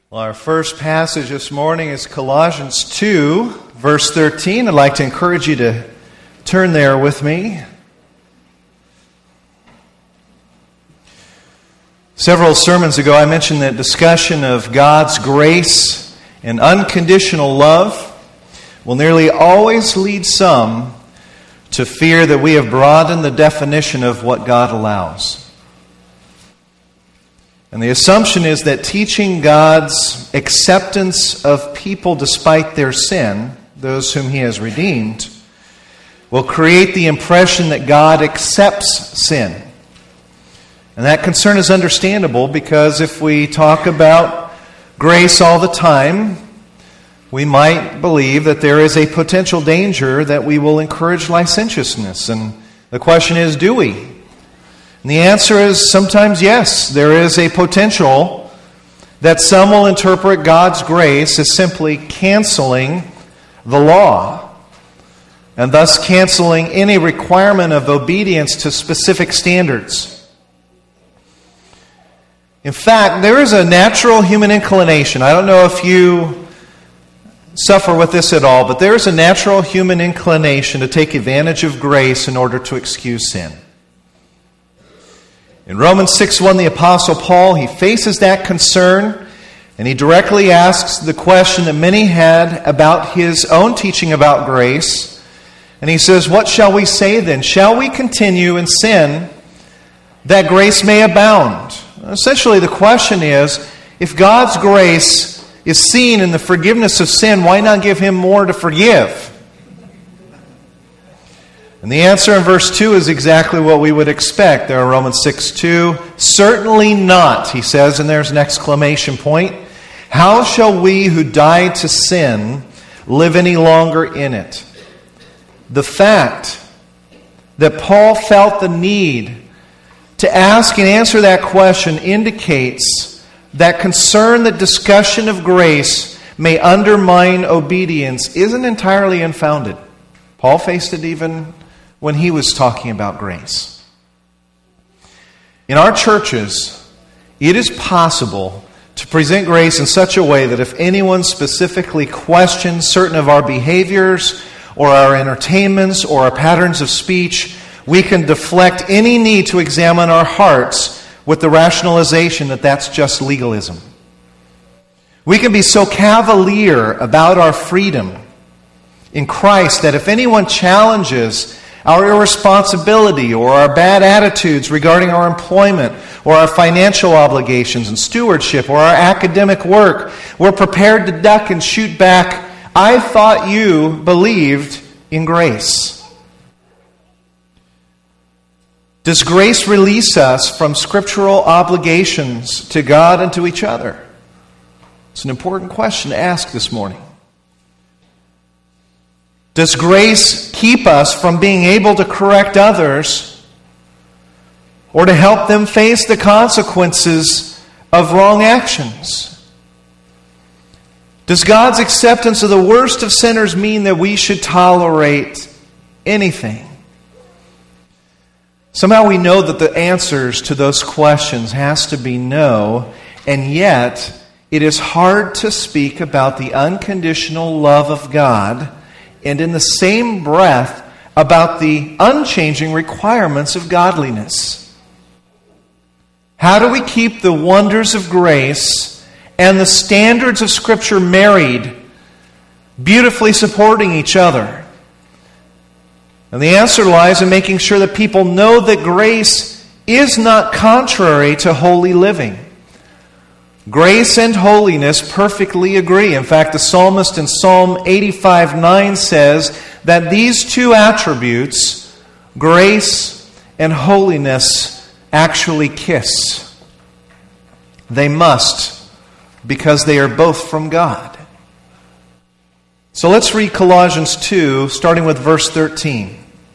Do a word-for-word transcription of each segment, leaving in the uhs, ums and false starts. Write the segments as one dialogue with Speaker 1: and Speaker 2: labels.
Speaker 1: Well, our first passage this morning is Colossians two, verse thirteen. I'd like to encourage you to turn there with me. Several sermons ago, I mentioned that discussion of God's grace and unconditional love will nearly always lead some to fear that we have broadened the definition of what God allows. And the assumption is that teaching God's acceptance of people despite their sin, those whom He has redeemed, will create the impression that God accepts sin. And that concern is understandable because if we talk about grace all the time, we might believe that there is a potential danger that we will encourage licentiousness. And the question is, do we? And the answer is sometimes yes. There is a potential that some will interpret God's grace as simply canceling the law, and thus canceling any requirement of obedience to specific standards. In fact, there is a natural human inclination. I don't know if you suffer with this at all, but there is a natural human inclination to take advantage of grace in order to excuse sin. In Romans six one, the Apostle Paul, he faces that concern, and he directly asks the question that many had about his own teaching about grace. And he says, "What shall we say then? Shall we continue in sin that grace may abound?" Essentially, the question is, if God's grace is seen in the forgiveness of sin, why not give Him more to forgive? And the answer in verse two is exactly what we would expect there in Romans six two. "Certainly not," he says, and there's an exclamation point. "How shall we who died to sin live any longer in it?" The fact that Paul felt the need to ask and answer that question indicates that concern that discussion of grace may undermine obedience isn't entirely unfounded. Paul faced it even when he was talking about grace. In our churches, it is possible to present grace in such a way that if anyone specifically questions certain of our behaviors or our entertainments or our patterns of speech, we can deflect any need to examine our hearts with the rationalization that that's just legalism. We can be so cavalier about our freedom in Christ that if anyone challenges our irresponsibility or our bad attitudes regarding our employment or our financial obligations and stewardship or our academic work, we're prepared to duck and shoot back, "I thought you believed in grace." Does grace release us from scriptural obligations to God and to each other? It's an important question to ask this morning. Does grace keep us from being able to correct others or to help them face the consequences of wrong actions? Does God's acceptance of the worst of sinners mean that we should tolerate anything? Somehow we know that the answers to those questions has to be no, and yet it is hard to speak about the unconditional love of God and in the same breath about the unchanging requirements of godliness. How do we keep the wonders of grace and the standards of Scripture married, beautifully supporting each other? And the answer lies in making sure that people know that grace is not contrary to holy living. Grace and holiness perfectly agree. In fact, the psalmist in Psalm eighty-five nine says that these two attributes, grace and holiness, actually kiss. They must, because they are both from God. So let's read Colossians two, starting with verse thirteen.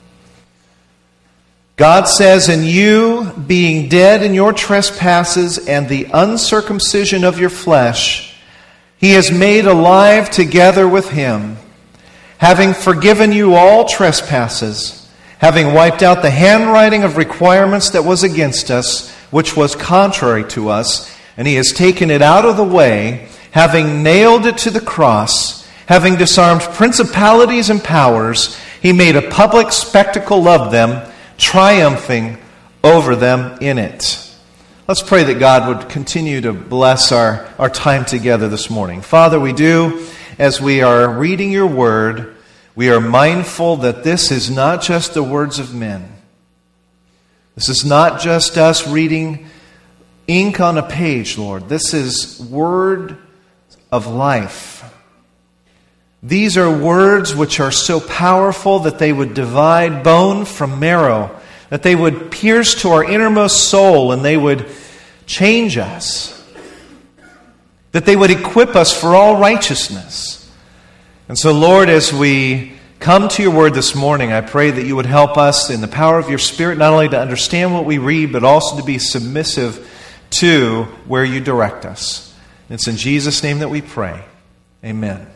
Speaker 1: God says, "And you, being dead in your trespasses and the uncircumcision of your flesh, He has made alive together with Him, having forgiven you all trespasses, having wiped out the handwriting of requirements that was against us, which was contrary to us, and He has taken it out of the way, having nailed it to the cross, having disarmed principalities and powers, he made a public spectacle of them, triumphing over them in it. Let's pray that God would continue to bless our, our time together this morning. Father, we do, as we are reading your word, we are mindful that this is not just the words of men. This is not just us reading ink on a page, Lord. This is word of life. These are words which are so powerful that they would divide bone from marrow, that they would pierce to our innermost soul and they would change us, that they would equip us for all righteousness. And so, Lord, as we come to your word this morning, I pray that you would help us in the power of your Spirit not only to understand what we read, but also to be submissive to where you direct us. And it's in Jesus' name that we pray. Amen.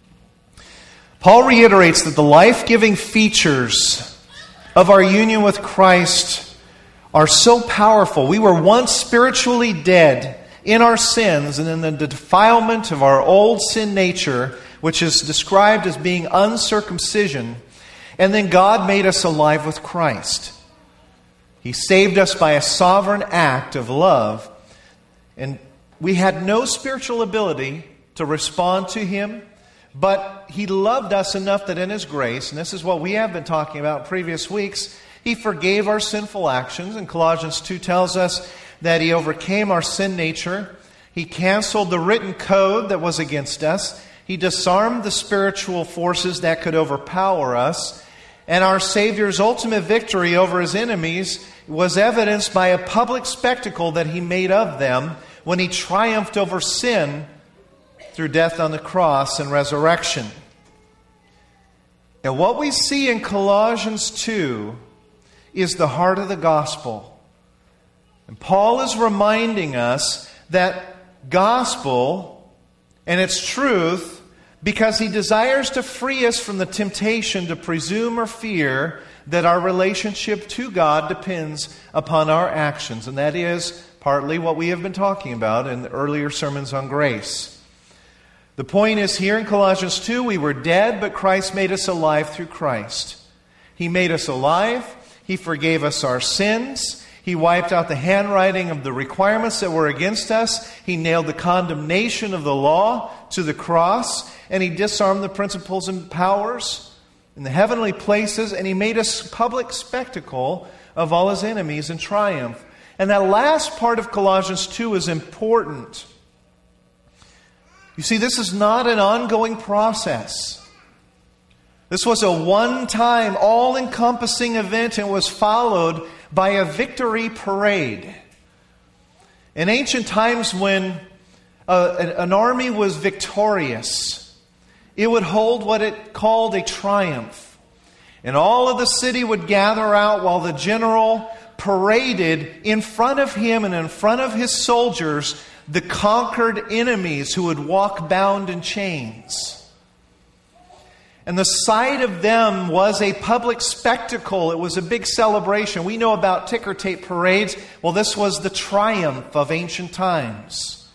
Speaker 1: Paul reiterates that the life-giving features of our union with Christ are so powerful. We were once spiritually dead in our sins and in the defilement of our old sin nature, which is described as being uncircumcision. And then God made us alive with Christ. He saved us by a sovereign act of love. And we had no spiritual ability to respond to Him. But He loved us enough that in His grace, and this is what we have been talking about in previous weeks, He forgave our sinful actions. And Colossians two tells us that He overcame our sin nature. He canceled the written code that was against us. He disarmed the spiritual forces that could overpower us. And our Savior's ultimate victory over His enemies was evidenced by a public spectacle that He made of them when He triumphed over sin through death on the cross and resurrection. And what we see in Colossians two is the heart of the gospel. And Paul is reminding us that gospel and its truth, because he desires to free us from the temptation to presume or fear that our relationship to God depends upon our actions. And that is partly what we have been talking about in the earlier sermons on grace. The point is here in Colossians two, we were dead, but Christ made us alive through Christ. He made us alive. He forgave us our sins. He wiped out the handwriting of the requirements that were against us. He nailed the condemnation of the law to the cross. And He disarmed the principles and powers in the heavenly places. And He made a public spectacle of all His enemies in triumph. And that last part of Colossians two is important. You see, this is not an ongoing process. This was a one-time, all-encompassing event and was followed by a victory parade. In ancient times, when uh, an army was victorious, it would hold what it called a triumph. And all of the city would gather out while the general paraded in front of him and in front of his soldiers the conquered enemies who would walk bound in chains. And the sight of them was a public spectacle. It was a big celebration. We know about ticker tape parades. Well, this was the triumph of ancient times.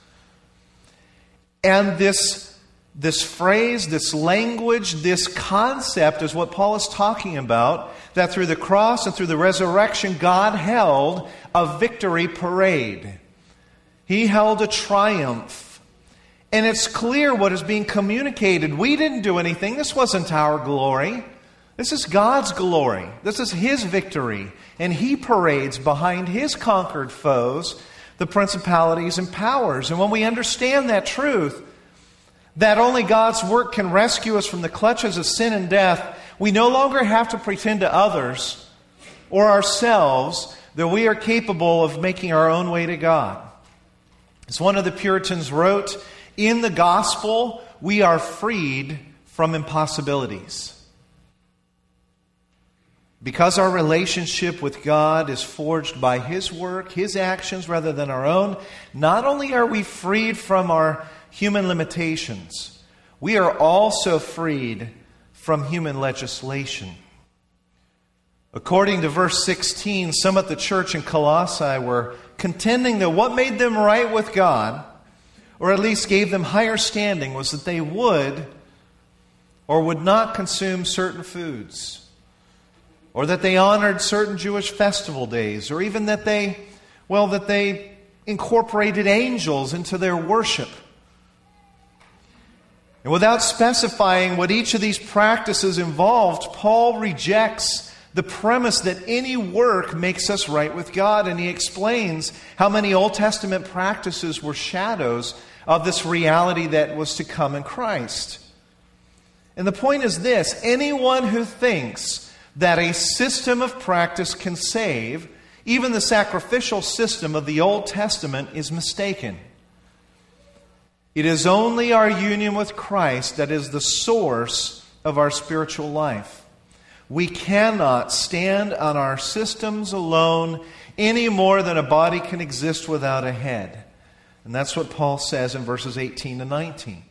Speaker 1: And this, this phrase, this language, this concept is what Paul is talking about, that through the cross and through the resurrection, God held a victory parade. He held a triumph. And it's clear what is being communicated. We didn't do anything. This wasn't our glory. This is God's glory. This is His victory. And He parades behind His conquered foes, the principalities and powers. And when we understand that truth, that only God's work can rescue us from the clutches of sin and death, we no longer have to pretend to others or ourselves that we are capable of making our own way to God. As one of the Puritans wrote, in the gospel, we are freed from impossibilities. Because our relationship with God is forged by His work, His actions rather than our own, not only are we freed from our human limitations, we are also freed from human legislation. According to verse sixteen, some at the church in Colossae were contending that what made them right with God, or at least gave them higher standing, was that they would or would not consume certain foods, or that they honored certain Jewish festival days, or even that they, well, that they incorporated angels into their worship. And without specifying what each of these practices involved, Paul rejects the premise that any work makes us right with God, and he explains how many Old Testament practices were shadows of this reality that was to come in Christ. And the point is this: anyone who thinks that a system of practice can save, even the sacrificial system of the Old Testament, is mistaken. It is only our union with Christ that is the source of our spiritual life. We cannot stand on our systems alone any more than a body can exist without a head. And that's what Paul says in verses eighteen to nineteen.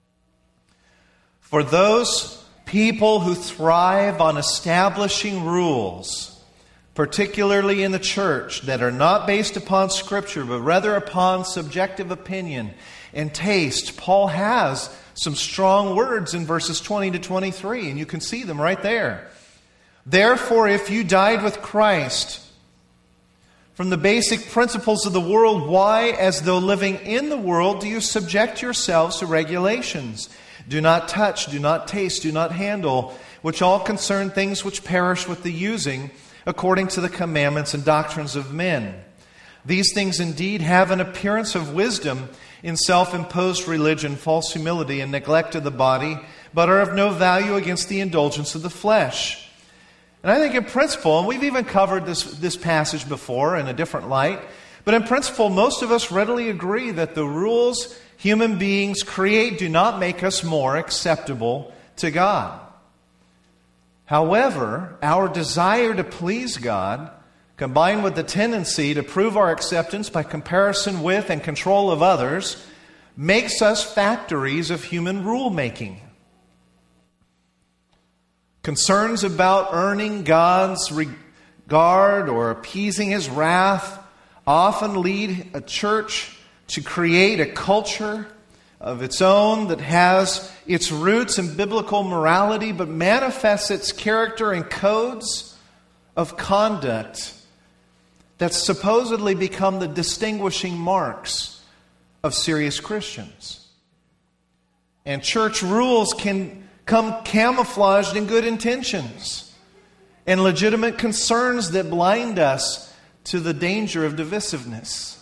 Speaker 1: For those people who thrive on establishing rules, particularly in the church, that are not based upon Scripture, but rather upon subjective opinion and taste, Paul has some strong words in verses twenty to twenty-three, and you can see them right there. Therefore, if you died with Christ from the basic principles of the world, why, as though living in the world, do you subject yourselves to regulations? Do not touch, do not taste, do not handle, which all concern things which perish with the using, according to the commandments and doctrines of men. These things indeed have an appearance of wisdom in self-imposed religion, false humility, and neglect of the body, but are of no value against the indulgence of the flesh. And I think in principle, and we've even covered this, this passage before in a different light, but in principle, most of us readily agree that the rules human beings create do not make us more acceptable to God. However, our desire to please God, combined with the tendency to prove our acceptance by comparison with and control of others, makes us factories of human rule-making. Concerns about earning God's regard or appeasing His wrath often lead a church to create a culture of its own that has its roots in biblical morality, but manifests its character in codes of conduct that supposedly become the distinguishing marks of serious Christians. And church rules can come camouflaged in good intentions and legitimate concerns that blind us to the danger of divisiveness.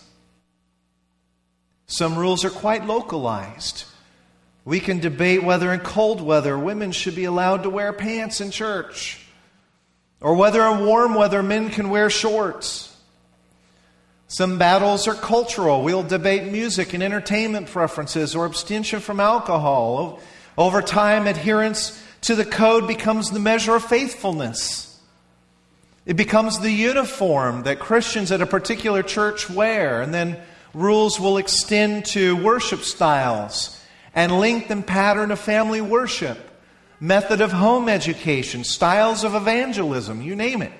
Speaker 1: Some rules are quite localized. We can debate whether in cold weather women should be allowed to wear pants in church, or whether in warm weather men can wear shorts. Some battles are cultural. We'll debate music and entertainment preferences or abstention from alcohol. Over time, adherence to the code becomes the measure of faithfulness. It becomes the uniform that Christians at a particular church wear, and then rules will extend to worship styles and length and pattern of family worship, method of home education, styles of evangelism, you name it.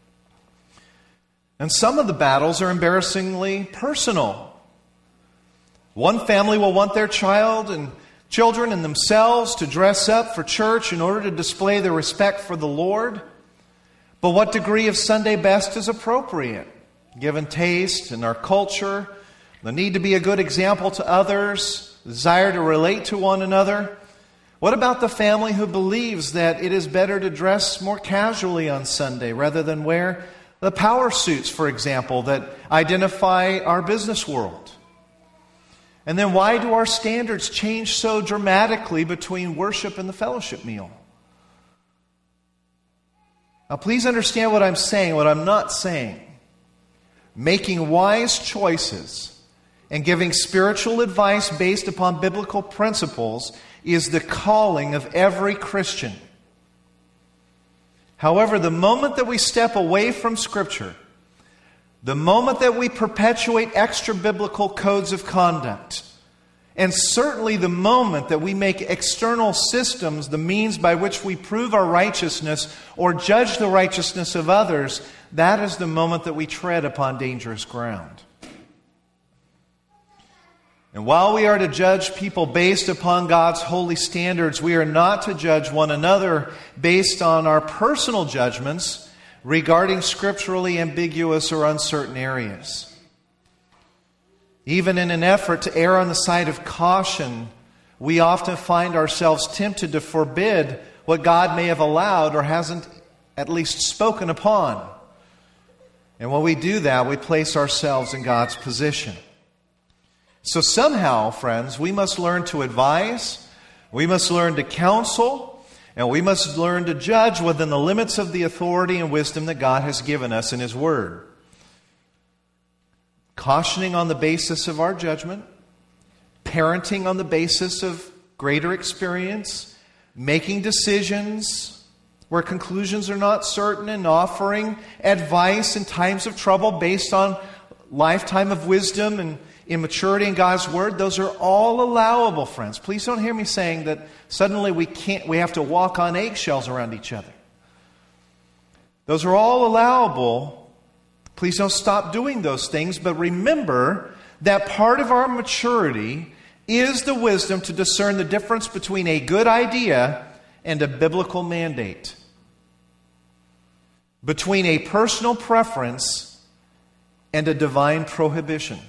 Speaker 1: And some of the battles are embarrassingly personal. One family will want their child and children and themselves to dress up for church in order to display their respect for the Lord. But what degree of Sunday best is appropriate, given taste and our culture, the need to be a good example to others, the desire to relate to one another? What about the family who believes that it is better to dress more casually on Sunday rather than wear the power suits, for example, that identify our business world? And then why do our standards change so dramatically between worship and the fellowship meal? Now, please understand what I'm saying, what I'm not saying. Making wise choices and giving spiritual advice based upon biblical principles is the calling of every Christian. However, the moment that we step away from Scripture, the moment that we perpetuate extra-biblical codes of conduct, and certainly the moment that we make external systems the means by which we prove our righteousness or judge the righteousness of others, that is the moment that we tread upon dangerous ground. And while we are to judge people based upon God's holy standards, we are not to judge one another based on our personal judgments regarding scripturally ambiguous or uncertain areas. Even in an effort to err on the side of caution, we often find ourselves tempted to forbid what God may have allowed or hasn't at least spoken upon. And when we do that, we place ourselves in God's position. So somehow, friends, we must learn to advise, we must learn to counsel, and we must learn to judge within the limits of the authority and wisdom that God has given us in His Word. Cautioning on the basis of our judgment, parenting on the basis of greater experience, making decisions where conclusions are not certain, and offering advice in times of trouble based on lifetime of wisdom and immaturity in God's Word. Those are all allowable, friends. Please don't hear me saying that suddenly we can't, we have to walk on eggshells around each other. Those are all allowable. Please don't stop doing those things, but remember that part of our maturity is the wisdom to discern the difference between a good idea and a biblical mandate, between a personal preference and a divine prohibition.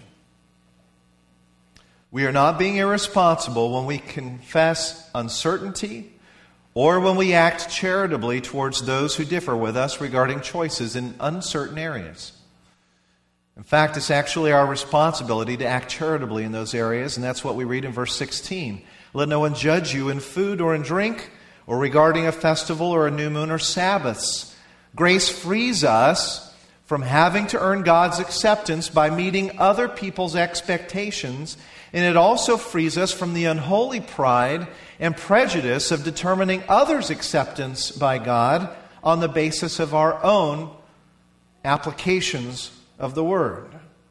Speaker 1: We are not being irresponsible when we confess uncertainty or when we act charitably towards those who differ with us regarding choices in uncertain areas. In fact, it's actually our responsibility to act charitably in those areas, and that's what we read in verse sixteen. Let no one judge you in food or in drink, or regarding a festival or a new moon or Sabbaths. Grace frees us from having to earn God's acceptance by meeting other people's expectations, and it also frees us from the unholy pride and prejudice of determining others' acceptance by God on the basis of our own applications of the Word.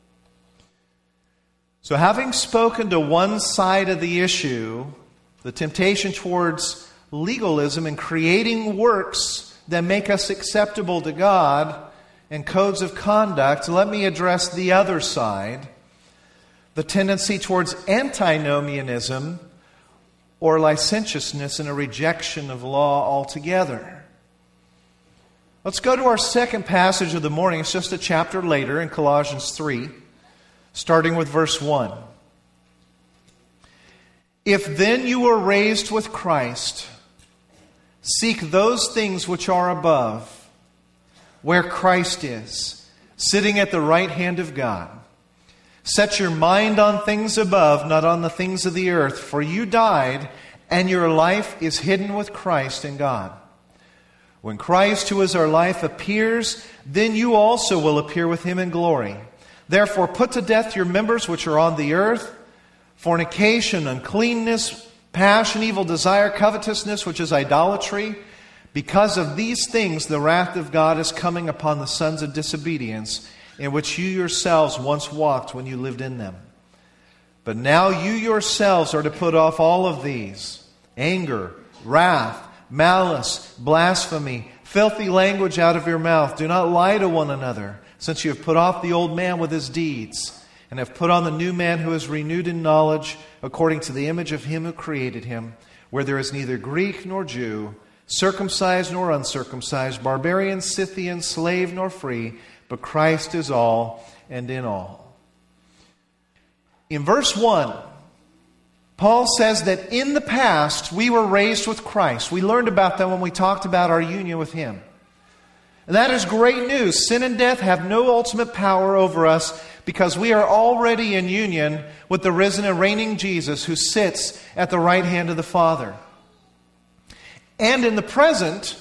Speaker 1: So having spoken to one side of the issue, the temptation towards legalism and creating works that make us acceptable to God and codes of conduct, let me address the other side, the tendency towards antinomianism or licentiousness and a rejection of law altogether. Let's go to our second passage of the morning. It's just a chapter later in Colossians three, starting with verse one. If then you were raised with Christ, seek those things which are above, where Christ is, sitting at the right hand of God. Set your mind on things above, not on the things of the earth, for you died, and your life is hidden with Christ in God. When Christ, who is our life, appears, then you also will appear with Him in glory. Therefore put to death your members which are on the earth, fornication, uncleanness, passion, evil desire, covetousness, which is idolatry. Because of these things the wrath of God is coming upon the sons of disobedience, in which you yourselves once walked when you lived in them. But now you yourselves are to put off all of these: anger, wrath, malice, blasphemy, filthy language out of your mouth. Do not lie to one another, since you have put off the old man with his deeds, and have put on the new man who is renewed in knowledge according to the image of Him who created him, where there is neither Greek nor Jew, circumcised nor uncircumcised, barbarian, Scythian, slave nor free, but Christ is all and in all. In verse one, Paul says that in the past we were raised with Christ. We learned about that when we talked about our union with Him. And that is great news. Sin and death have no ultimate power over us because we are already in union with the risen and reigning Jesus who sits at the right hand of the Father. And in the present,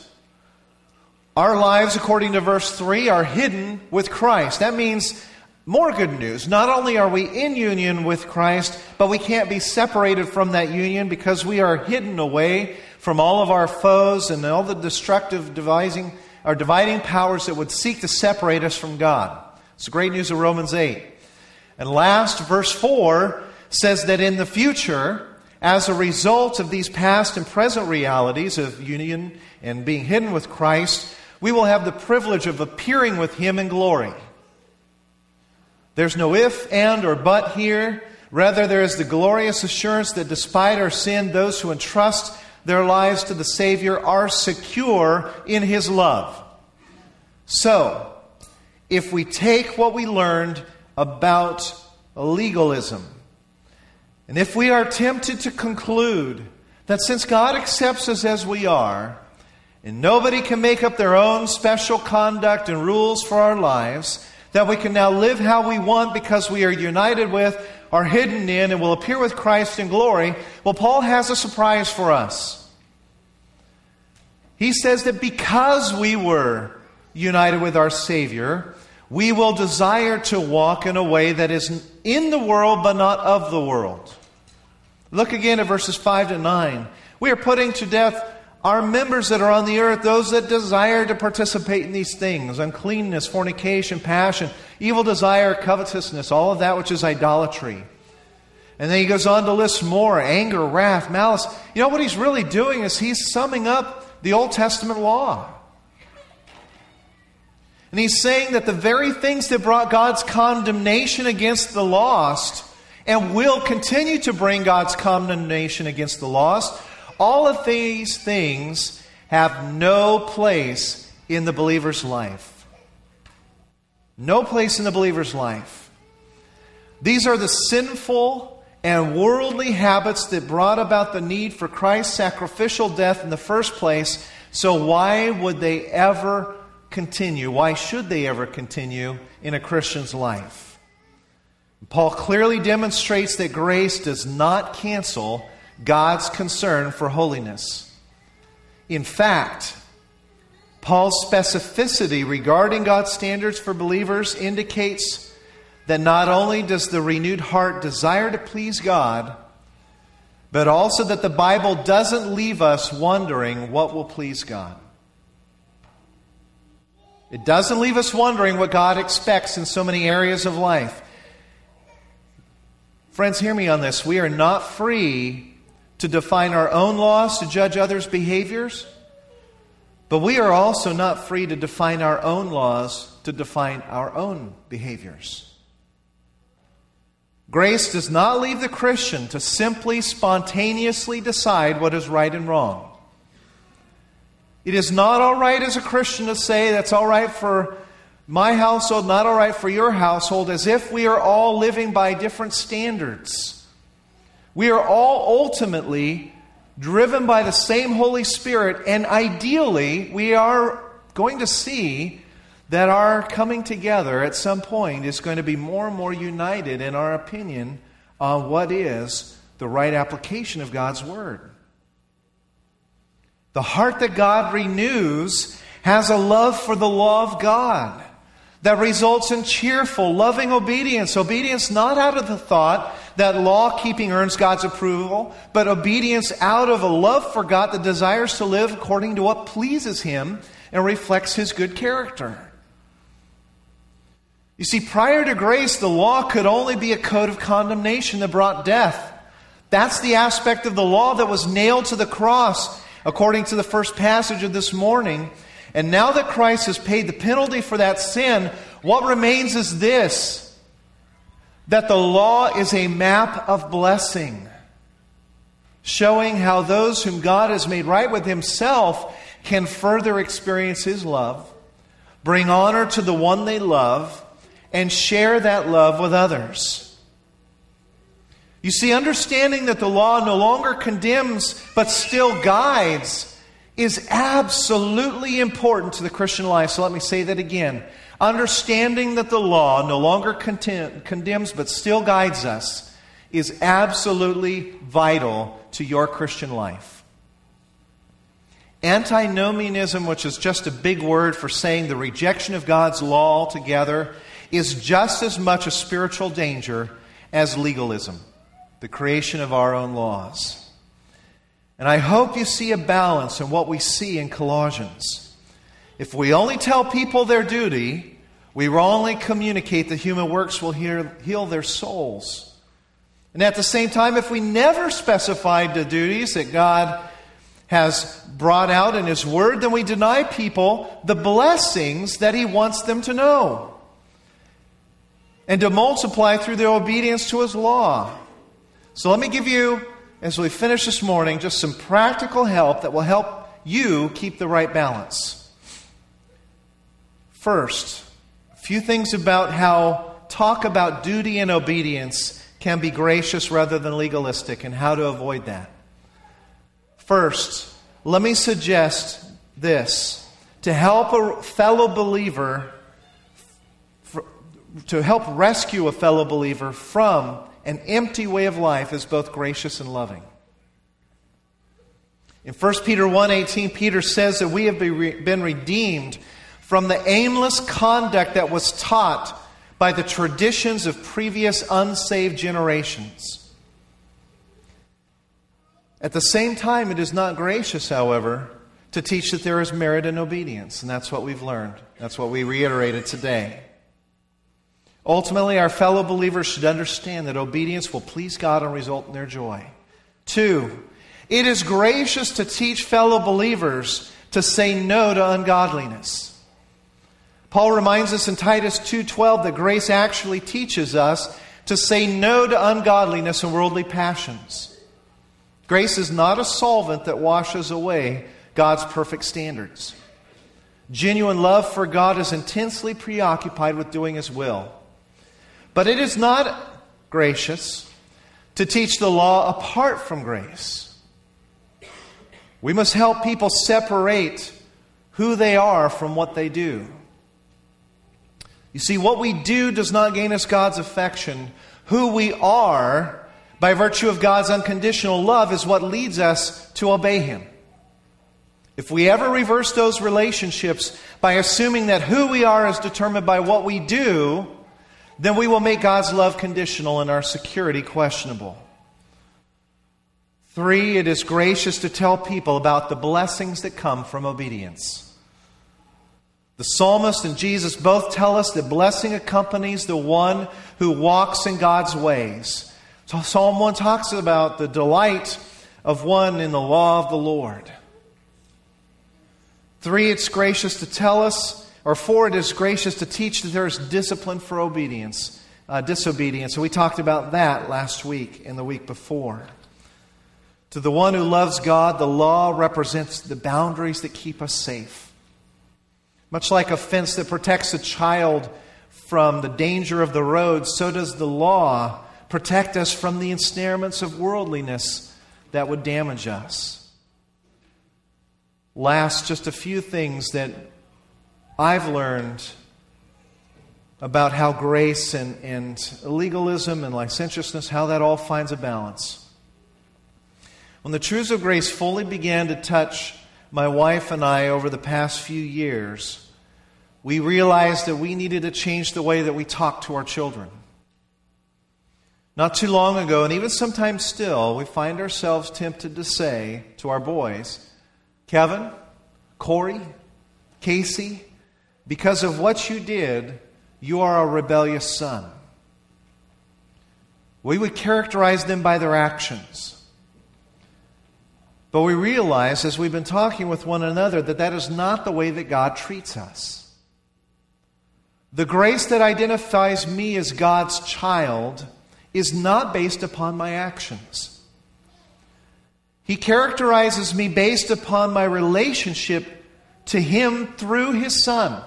Speaker 1: our lives, according to verse three, are hidden with Christ. That means more good news. Not only are we in union with Christ, but we can't be separated from that union because we are hidden away from all of our foes and all the destructive devising, or dividing powers that would seek to separate us from God. It's the great news of Romans eight. And last, verse four says that in the future, as a result of these past and present realities of union and being hidden with Christ, we will have the privilege of appearing with Him in glory. There's no if, and, or but here, Rather, there is the glorious assurance that despite our sin, those who entrust their lives to the Savior are secure in His love. So, if we take what we learned about legalism, and if we are tempted to conclude that since God accepts us as we are, and nobody can make up their own special conduct and rules for our lives, that we can now live how we want because we are united with, are hidden in, and will appear with Christ in glory, well, Paul has a surprise for us. He says that because we were united with our Savior, we will desire to walk in a way that is in the world but not of the world. Look again at verses five to nine. We are putting to death our members that are on the earth, those that desire to participate in these things: uncleanness, fornication, passion, evil desire, covetousness, all of that which is idolatry. And then he goes on to list more: anger, wrath, malice. You know what he's really doing is he's summing up the Old Testament law. And he's saying that the very things that brought God's condemnation against the lost, and will continue to bring God's condemnation against the lost, all of these things have no place in the believer's life. No place in the believer's life. These are the sinful and worldly habits that brought about the need for Christ's sacrificial death in the first place. So why would they ever continue? Why should they ever continue in a Christian's life? Paul clearly demonstrates that grace does not cancel God's concern for holiness. In fact, Paul's specificity regarding God's standards for believers indicates that not only does the renewed heart desire to please God, but also that the Bible doesn't leave us wondering what will please God. It doesn't leave us wondering what God expects in so many areas of life. Friends, hear me on this. We are not free to define our own laws, to judge others' behaviors, but we are also not free to define our own laws, to define our own behaviors. Grace does not leave the Christian to simply spontaneously decide what is right and wrong. It is not all right as a Christian to say that's all right for my household, not all right for your household, as if we are all living by different standards. We are all ultimately driven by the same Holy Spirit, and ideally we are going to see that our coming together at some point is going to be more and more united in our opinion on what is the right application of God's Word. The heart that God renews has a love for the law of God that results in cheerful, loving obedience. Obedience not out of the thought that law-keeping earns God's approval, but obedience out of a love for God that desires to live according to what pleases Him and reflects His good character. You see, prior to grace, the law could only be a code of condemnation that brought death. That's the aspect of the law that was nailed to the cross, according to the first passage of this morning. And now that Christ has paid the penalty for that sin, what remains is this: that the law is a map of blessing, showing how those whom God has made right with Himself can further experience His love, bring honor to the one they love, and share that love with others. You see, understanding that the law no longer condemns but still guides is absolutely important to the Christian life. So let me say that again. Understanding that the law no longer contem- condemns but still guides us is absolutely vital to your Christian life. Antinomianism, which is just a big word for saying the rejection of God's law altogether, is just as much a spiritual danger as legalism, the creation of our own laws. And I hope you see a balance in what we see in Colossians. If we only tell people their duty, we wrongly communicate that human works will heal their souls. And at the same time, if we never specified the duties that God has brought out in His Word, then we deny people the blessings that He wants them to know and to multiply through their obedience to His law. So let me give you, as we finish this morning, just some practical help that will help you keep the right balance. First, a few things about how talk about duty and obedience can be gracious rather than legalistic, and how to avoid that. First, let me suggest this. To help a fellow believer, to help rescue a fellow believer from an empty way of life is both gracious and loving. In First Peter one eighteen, Peter says that we have been redeemed from the aimless conduct that was taught by the traditions of previous unsaved generations. At the same time, it is not gracious, however, to teach that there is merit in obedience. And that's what we've learned. That's what we reiterated today. Ultimately, our fellow believers should understand that obedience will please God and result in their joy. Two, it is gracious to teach fellow believers to say no to ungodliness. Paul reminds us in Titus two twelve that grace actually teaches us to say no to ungodliness and worldly passions. Grace is not a solvent that washes away God's perfect standards. Genuine love for God is intensely preoccupied with doing His will. But it is not gracious to teach the law apart from grace. We must help people separate who they are from what they do. You see, what we do does not gain us God's affection. Who we are, by virtue of God's unconditional love, is what leads us to obey Him. If we ever reverse those relationships by assuming that who we are is determined by what we do, then we will make God's love conditional and our security questionable. Three, it is gracious to tell people about the blessings that come from obedience. The psalmist and Jesus both tell us that blessing accompanies the one who walks in God's ways. So Psalm one talks about the delight of one in the law of the Lord. Three, it's gracious to tell us, or four, it is gracious to teach that there is discipline for obedience, uh, disobedience. And we talked about that last week and the week before. To the one who loves God, the law represents the boundaries that keep us safe. Much like a fence that protects a child from the danger of the road, so does the law protect us from the ensnarements of worldliness that would damage us. Last, just a few things that I've learned about how grace and, and legalism and licentiousness, how that all finds a balance. When the truths of grace fully began to touch my wife and I over the past few years, we realized that we needed to change the way that we talk to our children. Not too long ago, and even sometimes still, we find ourselves tempted to say to our boys, Kevin, Corey, Casey, because of what you did, you are a rebellious son. We would characterize them by their actions. But we realize, as we've been talking with one another, that that is not the way that God treats us. The grace that identifies me as God's child is not based upon my actions. He characterizes me based upon my relationship to Him through His Son.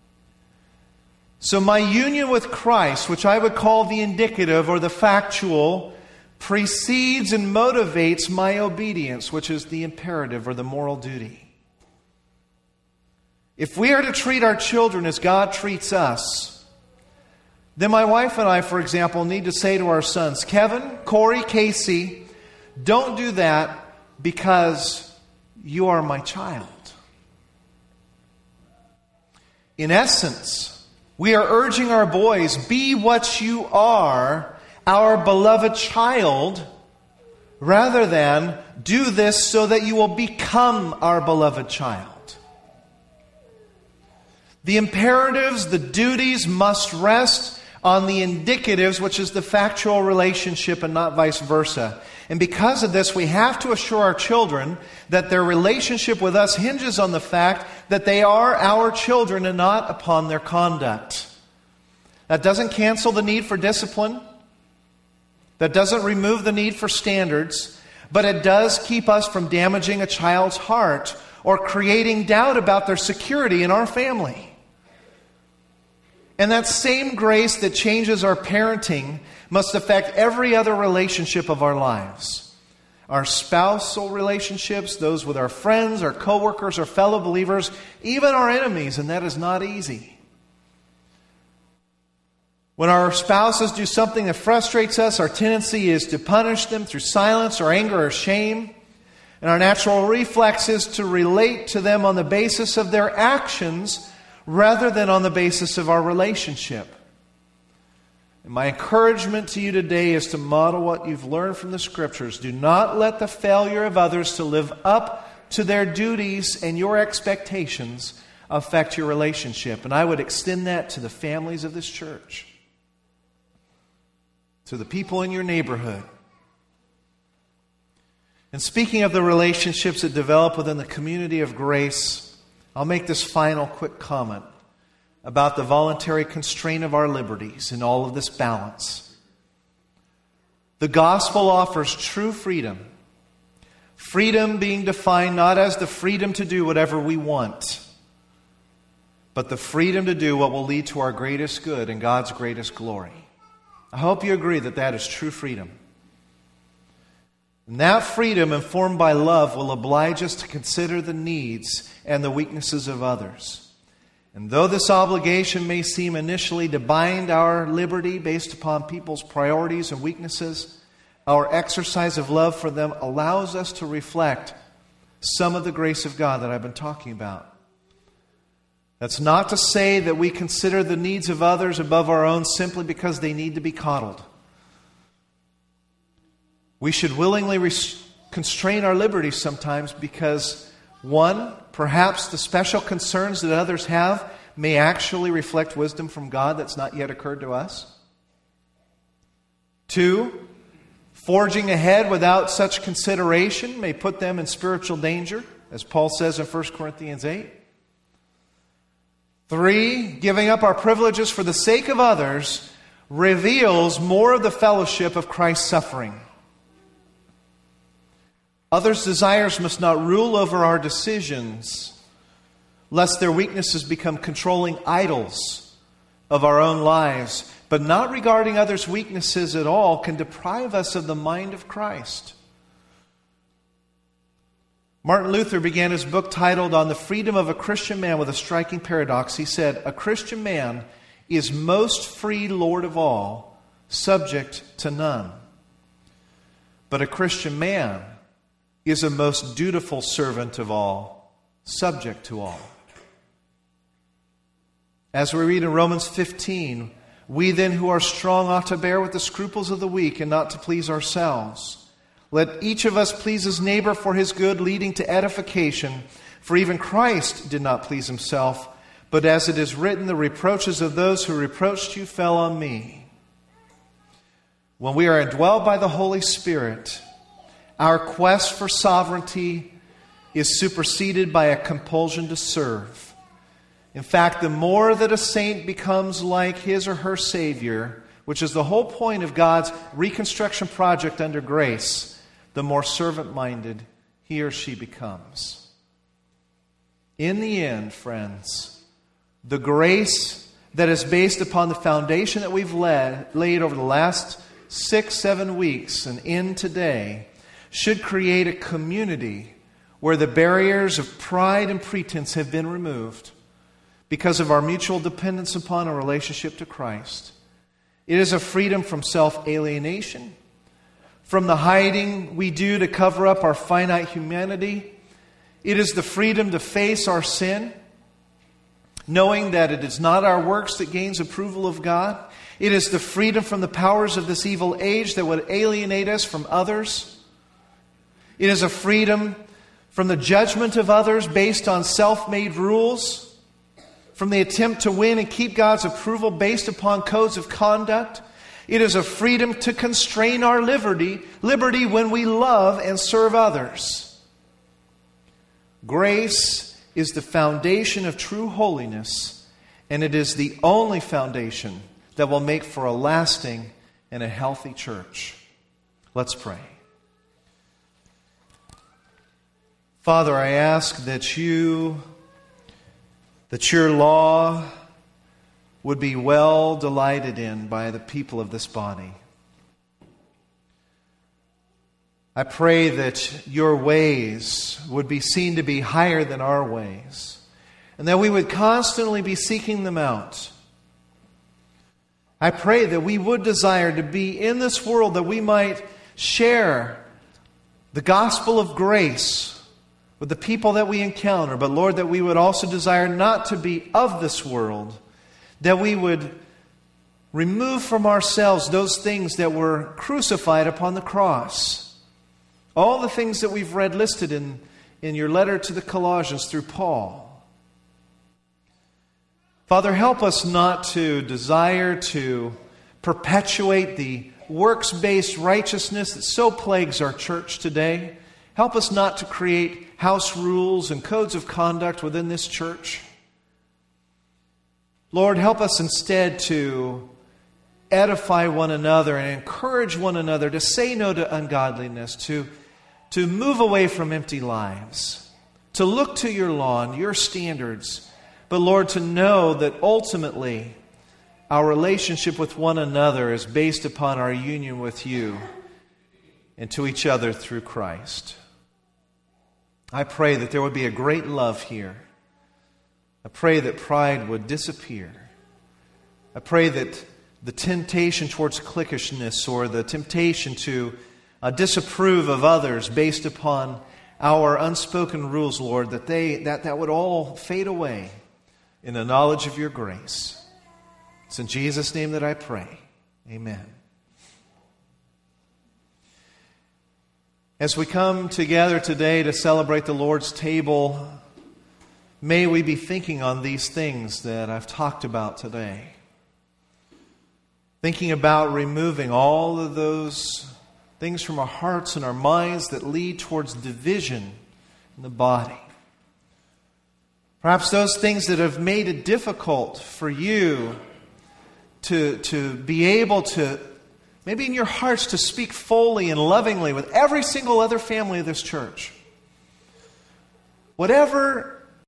Speaker 1: So my union with Christ, which I would call the indicative or the factual, precedes and motivates my obedience, which is the imperative or the moral duty. If we are to treat our children as God treats us, then my wife and I, for example, need to say to our sons, Kevin, Corey, Casey, don't do that because you are my child. In essence, we are urging our boys, be what you are, our beloved child, rather than do this so that you will become our beloved child. The imperatives, the duties must rest on the indicatives, which is the factual relationship and not vice versa. And because of this, we have to assure our children that their relationship with us hinges on the fact that they are our children and not upon their conduct. That doesn't cancel the need for discipline. That doesn't remove the need for standards, but it does keep us from damaging a child's heart or creating doubt about their security in our family. And that same grace that changes our parenting must affect every other relationship of our lives. Our spousal relationships, those with our friends, our coworkers, our fellow believers, even our enemies, and that is not easy. When our spouses do something that frustrates us, our tendency is to punish them through silence or anger or shame. And our natural reflex is to relate to them on the basis of their actions rather than on the basis of our relationship. And my encouragement to you today is to model what you've learned from the Scriptures. Do not let the failure of others to live up to their duties and your expectations affect your relationship. And I would extend that to the families of this church, to the people in your neighborhood. And speaking of the relationships that develop within the community of grace, I'll make this final quick comment about the voluntary constraint of our liberties in all of this balance. The gospel offers true freedom. Freedom being defined not as the freedom to do whatever we want, but the freedom to do what will lead to our greatest good and God's greatest glory. I hope you agree that that is true freedom. And that freedom, informed by love, will oblige us to consider the needs and the weaknesses of others. And though this obligation may seem initially to bind our liberty based upon people's priorities and weaknesses, our exercise of love for them allows us to reflect some of the grace of God that I've been talking about. That's not to say that we consider the needs of others above our own simply because they need to be coddled. We should willingly res- constrain our liberties sometimes because, one, perhaps the special concerns that others have may actually reflect wisdom from God that's not yet occurred to us. Two, forging ahead without such consideration may put them in spiritual danger, as Paul says in First Corinthians eight. Three, giving up our privileges for the sake of others reveals more of the fellowship of Christ's suffering. Others' desires must not rule over our decisions, lest their weaknesses become controlling idols of our own lives. But not regarding others' weaknesses at all can deprive us of the mind of Christ. Martin Luther began his book titled On the Freedom of a Christian Man with a striking paradox. He said, "A Christian man is most free Lord of all, subject to none. But a Christian man is a most dutiful servant of all, subject to all." As we read in Romans fifteen, we then who are strong ought to bear with the scruples of the weak and not to please ourselves. Let each of us please his neighbor for his good, leading to edification. For even Christ did not please himself, but as it is written, the reproaches of those who reproached you fell on me. When we are indwelled by the Holy Spirit, our quest for sovereignty is superseded by a compulsion to serve. In fact, the more that a saint becomes like his or her Savior, which is the whole point of God's reconstruction project under grace, the more servant-minded he or she becomes. In the end, friends, the grace that is based upon the foundation that we've led, laid over the last six, seven weeks and in today should create a community where the barriers of pride and pretense have been removed because of our mutual dependence upon a relationship to Christ. It is a freedom from self-alienation, from the hiding we do to cover up our finite humanity. It is the freedom to face our sin, knowing that it is not our works that gains approval of God. It is the freedom from the powers of this evil age that would alienate us from others. It is a freedom from the judgment of others based on self-made rules, from the attempt to win and keep God's approval based upon codes of conduct. It is a freedom to constrain our liberty, liberty when we love and serve others. Grace is the foundation of true holiness, and it is the only foundation that will make for a lasting and a healthy church. Let's pray. Father, I ask that you, that your law would be well delighted in by the people of this body. I pray that your ways would be seen to be higher than our ways, and that we would constantly be seeking them out. I pray that we would desire to be in this world, that we might share the gospel of grace with the people that we encounter. But Lord, that we would also desire not to be of this world, that we would remove from ourselves those things that were crucified upon the cross. All the things that we've read listed in, in your letter to the Colossians through Paul. Father, help us not to desire to perpetuate the works-based righteousness that so plagues our church today. Help us not to create house rules and codes of conduct within this church. Lord, help us instead to edify one another and encourage one another to say no to ungodliness, to, to move away from empty lives, to look to your law and your standards. But Lord, to know that ultimately our relationship with one another is based upon our union with you and to each other through Christ. I pray that there would be a great love here. I pray that pride would disappear. I pray that the temptation towards cliquishness or the temptation to uh, disapprove of others based upon our unspoken rules, Lord, that they that, that would all fade away in the knowledge of your grace. It's in Jesus' name that I pray. Amen. As we come together today to celebrate the Lord's table, may we be thinking on these things that I've talked about today. Thinking about removing all of those things from our hearts and our minds that lead towards division in the body. Perhaps those things that have made it difficult for you to, to be able to, maybe in your hearts, to speak fully and lovingly with every single other family of this church. Whatever